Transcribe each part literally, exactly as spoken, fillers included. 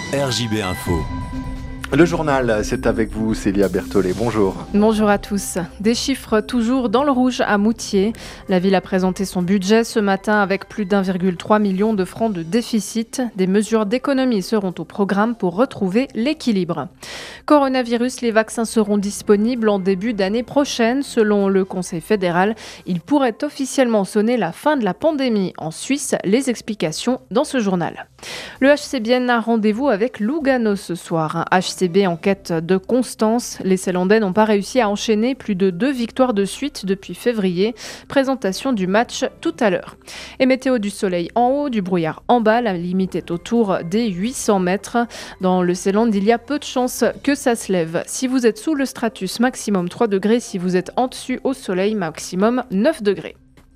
R J B Info. Le journal, c'est avec vous, Célia Berthollet. Bonjour. Bonjour à tous. Des chiffres toujours dans le rouge à Moutier. La ville a présenté son budget ce matin avec plus d'un virgule trois million de francs de déficit. Des mesures d'économie seront au programme pour retrouver l'équilibre. Coronavirus, les vaccins seront disponibles en début d'année prochaine. Selon le Conseil fédéral, il pourrait officiellement sonner la fin de la pandémie en Suisse. Les explications dans ce journal. Le H C Bienne a rendez-vous avec Lugano ce soir. Un H C B en quête de constance. Les Célandais n'ont pas réussi à enchaîner plus de deux victoires de suite depuis février. Présentation du match tout à l'heure. Et météo, du soleil en haut, du brouillard en bas. La limite est autour des huit cents mètres. Dans le Célande, il y a peu de chances que ça se lève. Si vous êtes sous le stratus, maximum trois degrés. Si vous êtes en dessus au soleil, maximum neuf degrés.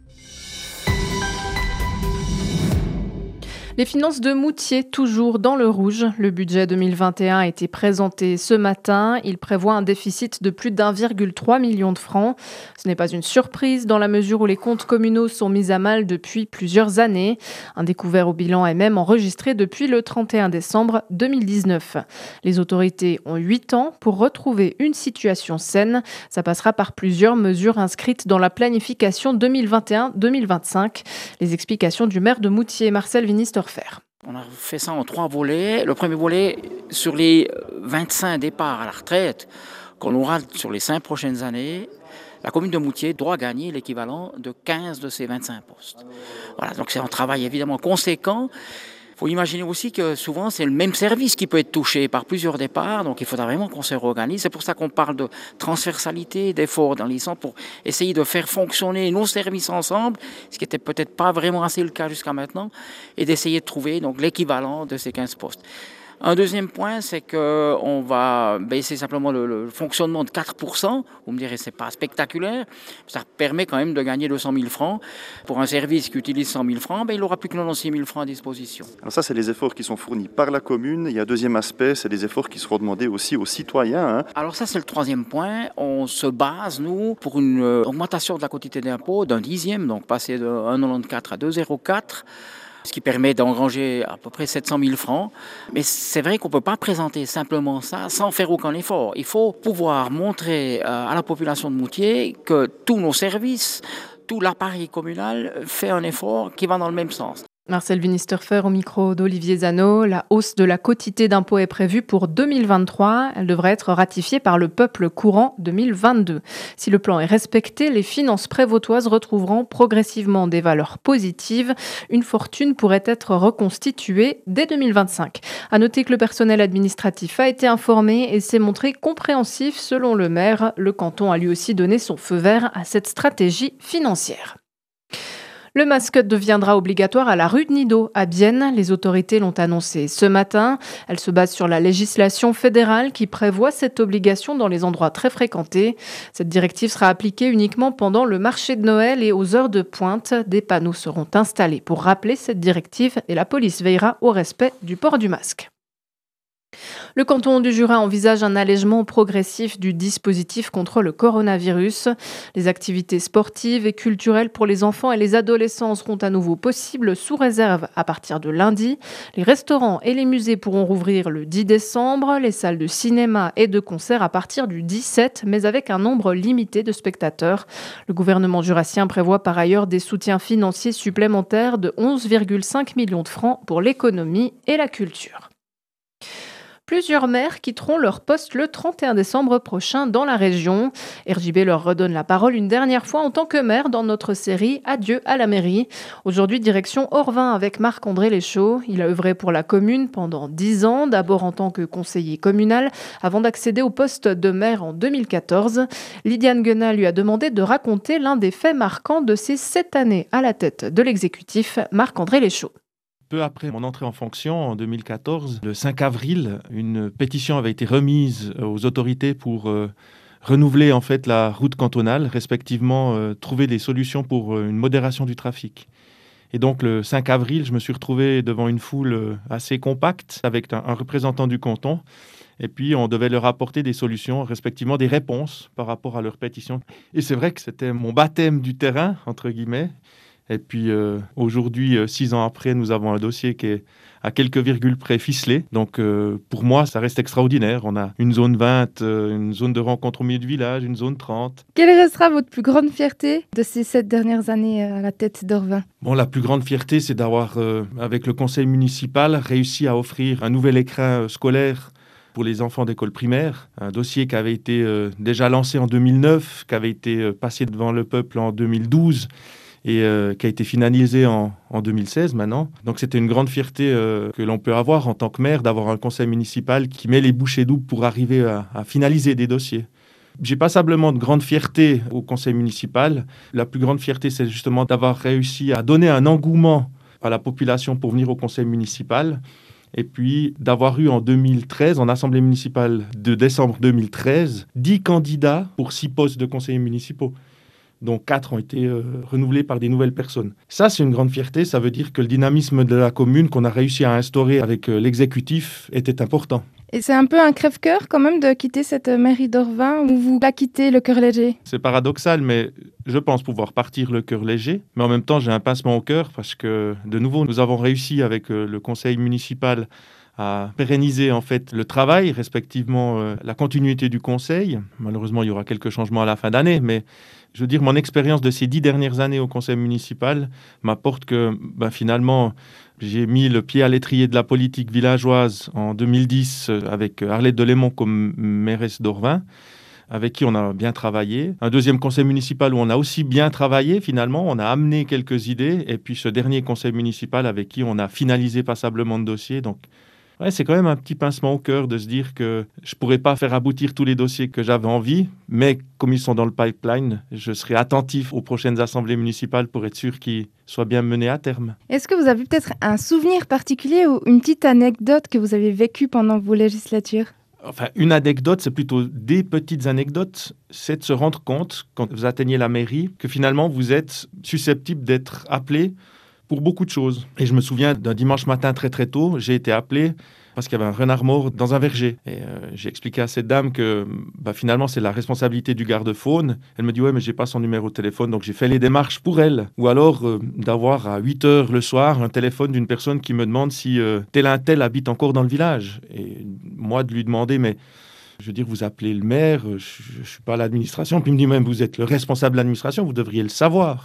Les finances de Moutier, toujours dans le rouge. Le budget deux mille vingt et un a été présenté ce matin. Il prévoit un déficit de plus d'un virgule trois million de francs. Ce n'est pas une surprise dans la mesure où les comptes communaux sont mis à mal depuis plusieurs années. Un découvert au bilan est même enregistré depuis le trente et un décembre deux mille dix-neuf. Les autorités ont huit ans pour retrouver une situation saine. Ça passera par plusieurs mesures inscrites dans la planification deux mille vingt et un deux mille vingt-cinq. Les explications du maire de Moutier, Marcel Winisterfer. On a fait ça en trois volets. Le premier volet, sur les vingt-cinq départs à la retraite qu'on aura sur les cinq prochaines années, la commune de Moutier doit gagner l'équivalent de quinze de ces vingt-cinq postes. Voilà, donc c'est un travail évidemment conséquent. Il faut imaginer aussi que souvent c'est le même service qui peut être touché par plusieurs départs, donc il faudra vraiment qu'on se réorganise. C'est pour ça qu'on parle de transversalité, d'efforts dans les centres pour essayer de faire fonctionner nos services ensemble, ce qui n'était peut-être pas vraiment assez le cas jusqu'à maintenant, et d'essayer de trouver donc l'équivalent de ces quinze postes. Un deuxième point, c'est qu'on va baisser simplement le, le fonctionnement de quatre pour cent. Vous me direz, c'est pas spectaculaire. Ça permet quand même de gagner deux cent mille francs. Pour un service qui utilise cent mille francs, ben, il n'aura plus que quatre-vingt-six mille francs à disposition. Alors ça, c'est les efforts qui sont fournis par la commune. Il y a un deuxième aspect, c'est les efforts qui seront demandés aussi aux citoyens. Hein. Alors ça, c'est le troisième point. On se base, nous, pour une augmentation de la quantité d'impôt d'un dixième, donc passer de un virgule quatre-vingt-quatorze à deux virgule zéro quatre. Ce qui permet d'engranger à peu près sept cent mille francs. Mais c'est vrai qu'on ne peut pas présenter simplement ça sans faire aucun effort. Il faut pouvoir montrer à la population de Moutier que tous nos services, tout l'appareil communal fait un effort qui va dans le même sens. Marcel Winisterfer au micro d'Olivier Zano. La hausse de la quotité d'impôt est prévue pour deux mille vingt-trois. Elle devrait être ratifiée par le peuple courant deux mille vingt-deux. Si le plan est respecté, les finances prévôtoises retrouveront progressivement des valeurs positives. Une fortune pourrait être reconstituée dès deux mille vingt-cinq. À noter que le personnel administratif a été informé et s'est montré compréhensif selon le maire. Le canton a lui aussi donné son feu vert à cette stratégie financière. Le masque deviendra obligatoire à la rue de Nido, à Bienne. Les autorités l'ont annoncé ce matin. Elle se base sur la législation fédérale qui prévoit cette obligation dans les endroits très fréquentés. Cette directive sera appliquée uniquement pendant le marché de Noël et aux heures de pointe. Des panneaux seront installés pour rappeler cette directive et la police veillera au respect du port du masque. Le canton du Jura envisage un allègement progressif du dispositif contre le coronavirus. Les activités sportives et culturelles pour les enfants et les adolescents seront à nouveau possibles sous réserve à partir de lundi. Les restaurants et les musées pourront rouvrir le dix décembre, les salles de cinéma et de concert à partir du dix-sept, mais avec un nombre limité de spectateurs. Le gouvernement jurassien prévoit par ailleurs des soutiens financiers supplémentaires de onze virgule cinq millions de francs pour l'économie et la culture. Plusieurs maires quitteront leur poste le trente et un décembre prochain dans la région. R J B leur redonne la parole une dernière fois en tant que maire dans notre série Adieu à la mairie. Aujourd'hui, direction Orvin avec Marc-André Léchaud. Il a œuvré pour la commune pendant dix ans, d'abord en tant que conseiller communal, avant d'accéder au poste de maire en deux mille quatorze. Lydiane Guenat lui a demandé de raconter l'un des faits marquants de ses sept années à la tête de l'exécutif, Marc-André Léchaud. Peu après mon entrée en fonction, en deux mille quatorze, le cinq avril, une pétition avait été remise aux autorités pour euh, renouveler en fait la route cantonale, respectivement euh, trouver des solutions pour euh, une modération du trafic. Et donc le cinq avril, je me suis retrouvé devant une foule euh, assez compacte avec un, un représentant du canton. Et puis on devait leur apporter des solutions, respectivement des réponses par rapport à leur pétition. Et c'est vrai que c'était mon baptême du terrain, entre guillemets. Et puis euh, aujourd'hui, euh, six ans après, nous avons un dossier qui est à quelques virgules près ficelé. Donc euh, pour moi, ça reste extraordinaire. On a une zone vingt, euh, une zone de rencontre au milieu du village, une zone trente. Quelle restera votre plus grande fierté de ces sept dernières années à la tête d'Orvin ? Bon, la plus grande fierté, c'est d'avoir, euh, avec le conseil municipal, réussi à offrir un nouvel écrin euh, scolaire pour les enfants d'école primaire. Un dossier qui avait été euh, déjà lancé en deux mille neuf, qui avait été euh, passé devant le peuple en deux mille douze et euh, qui a été finalisé en, en deux mille seize maintenant. Donc c'était une grande fierté euh, que l'on peut avoir en tant que maire, d'avoir un conseil municipal qui met les bouchées doubles pour arriver à, à finaliser des dossiers. J'ai passablement de grande fierté au conseil municipal. La plus grande fierté, c'est justement d'avoir réussi à donner un engouement à la population pour venir au conseil municipal. Et puis d'avoir eu en deux mille treize, en assemblée municipale de décembre deux mille treize, dix candidats pour six postes de conseillers municipaux, dont quatre ont été euh, renouvelés par des nouvelles personnes. Ça, c'est une grande fierté. Ça veut dire que le dynamisme de la commune qu'on a réussi à instaurer avec euh, l'exécutif était important. Et c'est un peu un crève-cœur quand même de quitter cette mairie d'Orvin où vous la quittez le cœur léger. C'est paradoxal, mais je pense pouvoir partir le cœur léger. Mais en même temps, j'ai un pincement au cœur parce que, de nouveau, nous avons réussi avec le conseil municipal à pérenniser en fait le travail, respectivement euh, la continuité du conseil. Malheureusement, il y aura quelques changements à la fin d'année, mais je veux dire, mon expérience de ces dix dernières années au conseil municipal m'apporte que ben, finalement, j'ai mis le pied à l'étrier de la politique villageoise en deux mille dix avec Arlette Delémont comme mairesse d'Orvin, avec qui on a bien travaillé. Un deuxième conseil municipal où on a aussi bien travaillé finalement, on a amené quelques idées. Et puis ce dernier conseil municipal avec qui on a finalisé passablement de dossiers. Donc ouais, c'est quand même un petit pincement au cœur de se dire que je ne pourrais pas faire aboutir tous les dossiers que j'avais envie, mais comme ils sont dans le pipeline, je serai attentif aux prochaines assemblées municipales pour être sûr qu'ils soient bien menés à terme. Est-ce que vous avez peut-être un souvenir particulier ou une petite anecdote que vous avez vécue pendant vos législatures ? Enfin, une anecdote, c'est plutôt des petites anecdotes, c'est de se rendre compte, quand vous atteignez la mairie, que finalement, vous êtes susceptible d'être appelé pour beaucoup de choses. Et je me souviens d'un dimanche matin très très tôt, j'ai été appelé parce qu'il y avait un renard mort dans un verger. Et euh, j'ai expliqué à cette dame que bah, finalement c'est la responsabilité du garde-faune. Elle me dit ouais mais j'ai pas son numéro de téléphone, donc j'ai fait les démarches pour elle. Ou alors euh, d'avoir à huit heures le soir un téléphone d'une personne qui me demande si euh, tel un tel habite encore dans le village. Et moi de lui demander mais je veux dire, vous appelez le maire, je ne suis pas à l'administration, puis il me dit même vous êtes le responsable de l'administration, vous devriez le savoir.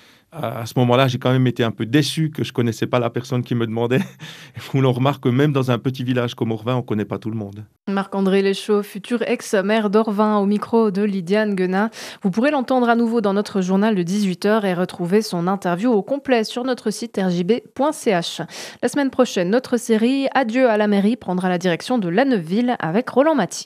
À ce moment-là, j'ai quand même été un peu déçu que je ne connaissais pas la personne qui me demandait. Où l'on remarque que même dans un petit village comme Orvin, on ne connaît pas tout le monde. Marc-André Léchaud, futur ex-maire d'Orvin, au micro de Lydiane Guenin. Vous pourrez l'entendre à nouveau dans notre journal de dix-huit heures et retrouver son interview au complet sur notre site r j b point c h. La semaine prochaine, notre série Adieu à la mairie prendra la direction de Lanneuville avec Roland Maty.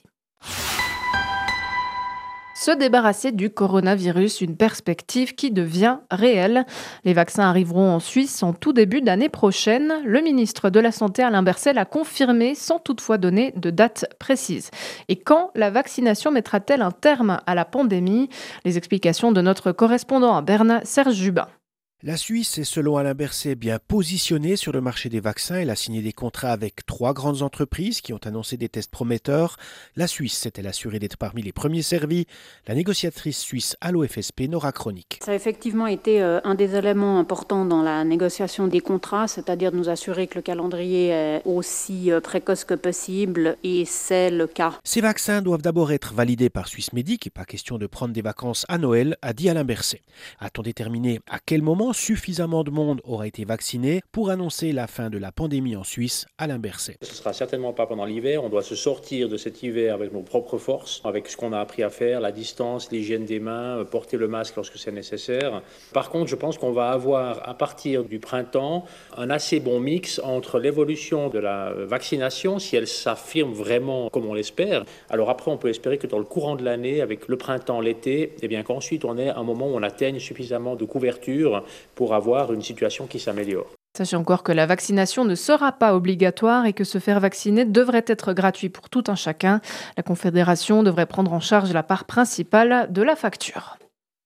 Se débarrasser du coronavirus, une perspective qui devient réelle. Les vaccins arriveront en Suisse en tout début d'année prochaine. Le ministre de la Santé, Alain Berset, l'a confirmé sans toutefois donner de date précise. Et quand la vaccination mettra-t-elle un terme à la pandémie ? Les explications de notre correspondant à Berne, Serge Jubin. La Suisse est, selon Alain Berset, bien positionnée sur le marché des vaccins. Elle a signé des contrats avec trois grandes entreprises qui ont annoncé des tests prometteurs. La Suisse s'est-elle assurée d'être parmi les premiers servis ? La négociatrice suisse à l'O F S P, Nora Chronique. Ça a effectivement été un des éléments importants dans la négociation des contrats, c'est-à-dire de nous assurer que le calendrier est aussi précoce que possible, et c'est le cas. Ces vaccins doivent d'abord être validés par Swissmedic et pas question de prendre des vacances à Noël, a dit Alain Berset. A-t-on déterminé à quel moment suffisamment de monde aura été vacciné pour annoncer la fin de la pandémie en Suisse, Alain Berset. Ce ne sera certainement pas pendant l'hiver. On doit se sortir de cet hiver avec nos propres forces, avec ce qu'on a appris à faire, la distance, l'hygiène des mains, porter le masque lorsque c'est nécessaire. Par contre, je pense qu'on va avoir, à partir du printemps, un assez bon mix entre l'évolution de la vaccination, si elle s'affirme vraiment comme on l'espère. Alors après, on peut espérer que dans le courant de l'année, avec le printemps, l'été, eh bien qu'ensuite on ait un moment où on atteigne suffisamment de couverture pour avoir une situation qui s'améliore. Sachez encore que la vaccination ne sera pas obligatoire et que se faire vacciner devrait être gratuit pour tout un chacun. La Confédération devrait prendre en charge la part principale de la facture.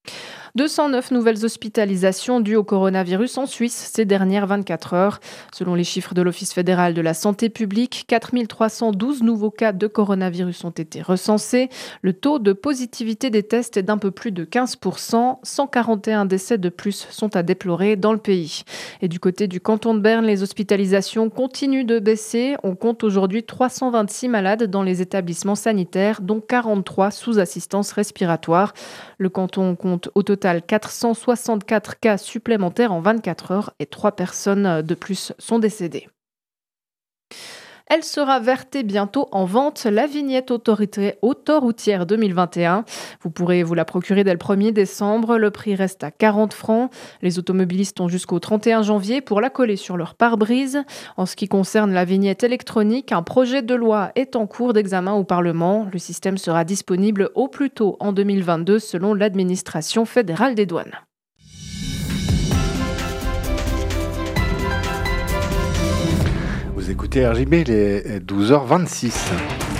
deux cent neuf nouvelles hospitalisations dues au coronavirus en Suisse ces dernières vingt-quatre heures. Selon les chiffres de l'Office fédéral de la santé publique, quatre mille trois cent douze nouveaux cas de coronavirus ont été recensés. Le taux de positivité des tests est d'un peu plus de quinze pour cent. cent quarante et un décès de plus sont à déplorer dans le pays. Et du côté du canton de Berne, les hospitalisations continuent de baisser. On compte aujourd'hui trois cent vingt-six malades dans les établissements sanitaires, dont quarante-trois sous assistance respiratoire. Le canton compte au total quatre cent soixante-quatre cas supplémentaires en vingt-quatre heures et trois personnes de plus sont décédées. Elle sera verte et bientôt en vente, la vignette autoroutière deux mille vingt et un. Vous pourrez vous la procurer dès le premier décembre. Le prix reste à quarante francs. Les automobilistes ont jusqu'au trente et un janvier pour la coller sur leur pare-brise. En ce qui concerne la vignette électronique, un projet de loi est en cours d'examen au Parlement. Le système sera disponible au plus tôt en deux mille vingt-deux selon l'administration fédérale des douanes. Vous écoutez R J B, il est douze heures vingt-six.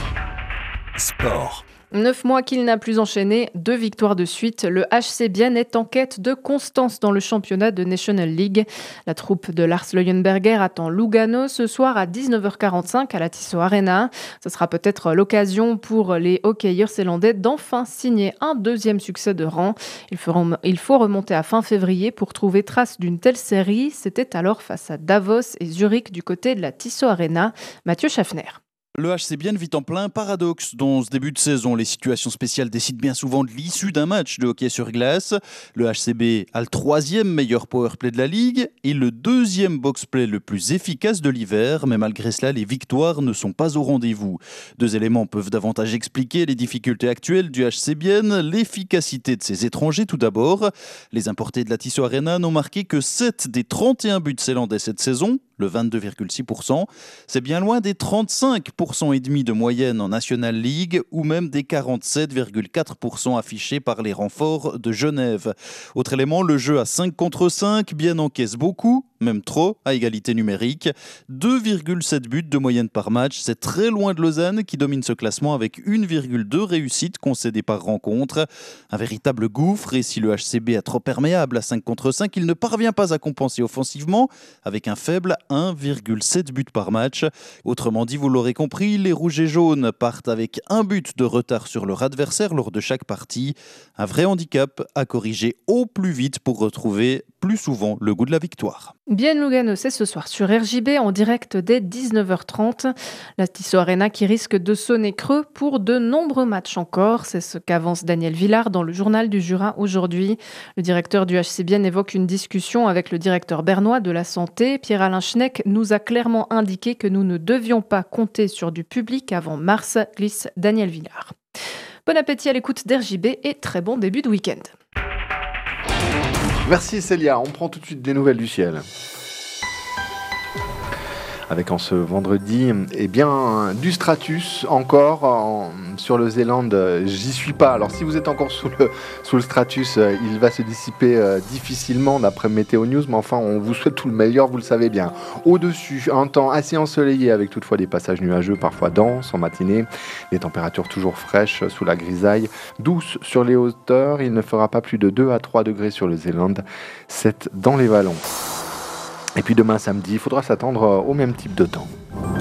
Sport. Neuf mois qu'il n'a plus enchaîné, deux victoires de suite. Le H C Bienne est en quête de constance dans le championnat de National League. La troupe de Lars Leuenberger attend Lugano ce soir à dix-neuf heures quarante-cinq à la Tissot Arena. Ce sera peut-être l'occasion pour les hockeyeurs zélandais d'enfin signer un deuxième succès de rang. Il faut remonter à fin février pour trouver trace d'une telle série. C'était alors face à Davos et Zurich du côté de la Tissot Arena. Mathieu Schaffner. Le H C Bienne vit en plein paradoxe. Dans ce début de saison, les situations spéciales décident bien souvent de l'issue d'un match de hockey sur glace. Le H C B a le troisième meilleur powerplay de la Ligue et le deuxième box-play le plus efficace de l'hiver. Mais malgré cela, les victoires ne sont pas au rendez-vous. Deux éléments peuvent davantage expliquer les difficultés actuelles du H C Bienne. L'efficacité de ses étrangers tout d'abord. Les importés de la Tissot Arena n'ont marqué que sept des trente et un buts zélandais cette saison, le vingt-deux virgule six pour cent. C'est bien loin des trente-cinq pour cent et demi de moyenne en National League ou même des quarante-sept virgule quatre pour cent affichés par les renforts de Genève. Autre élément, le jeu à cinq contre cinq, bien encaisse beaucoup, même trop, à égalité numérique. deux virgule sept buts de moyenne par match, c'est très loin de Lausanne qui domine ce classement avec une virgule deux réussites concédées par rencontre. Un véritable gouffre, et si le H C B est trop perméable à cinq contre cinq, il ne parvient pas à compenser offensivement avec un faible un virgule sept buts par match. Autrement dit, vous l'aurez compris, les rouges et jaunes partent avec un but de retard sur leur adversaire lors de chaque partie. Un vrai handicap à corriger au plus vite pour retrouver plus souvent le goût de la victoire. Bienne Lugano, c'est ce soir sur R J B en direct dès dix-neuf heures trente. La Tissot Arena qui risque de sonner creux pour de nombreux matchs encore. C'est ce qu'avance Daniel Villard dans le journal du Jura aujourd'hui. Le directeur du H C Bienne évoque une discussion avec le directeur bernois de la santé. Pierre-Alain Schneck nous a clairement indiqué que nous ne devions pas compter sur du public avant mars, glisse Daniel Villard. Bon appétit à l'écoute d'R J B et très bon début de week-end. Merci Célia, on prend tout de suite des nouvelles du ciel. Avec en ce vendredi, eh bien, du stratus encore en, sur le Zélande, j'y suis pas. Alors si vous êtes encore sous le, sous le stratus, euh, il va se dissiper euh, difficilement d'après Météo News, mais enfin on vous souhaite tout le meilleur, vous le savez bien. Au-dessus, un temps assez ensoleillé avec toutefois des passages nuageux, parfois denses en matinée, des températures toujours fraîches sous la grisaille, douces sur les hauteurs, il ne fera pas plus de deux à trois degrés sur le Zélande, sept dans les vallons. Et puis demain samedi, il faudra s'attendre au même type de temps.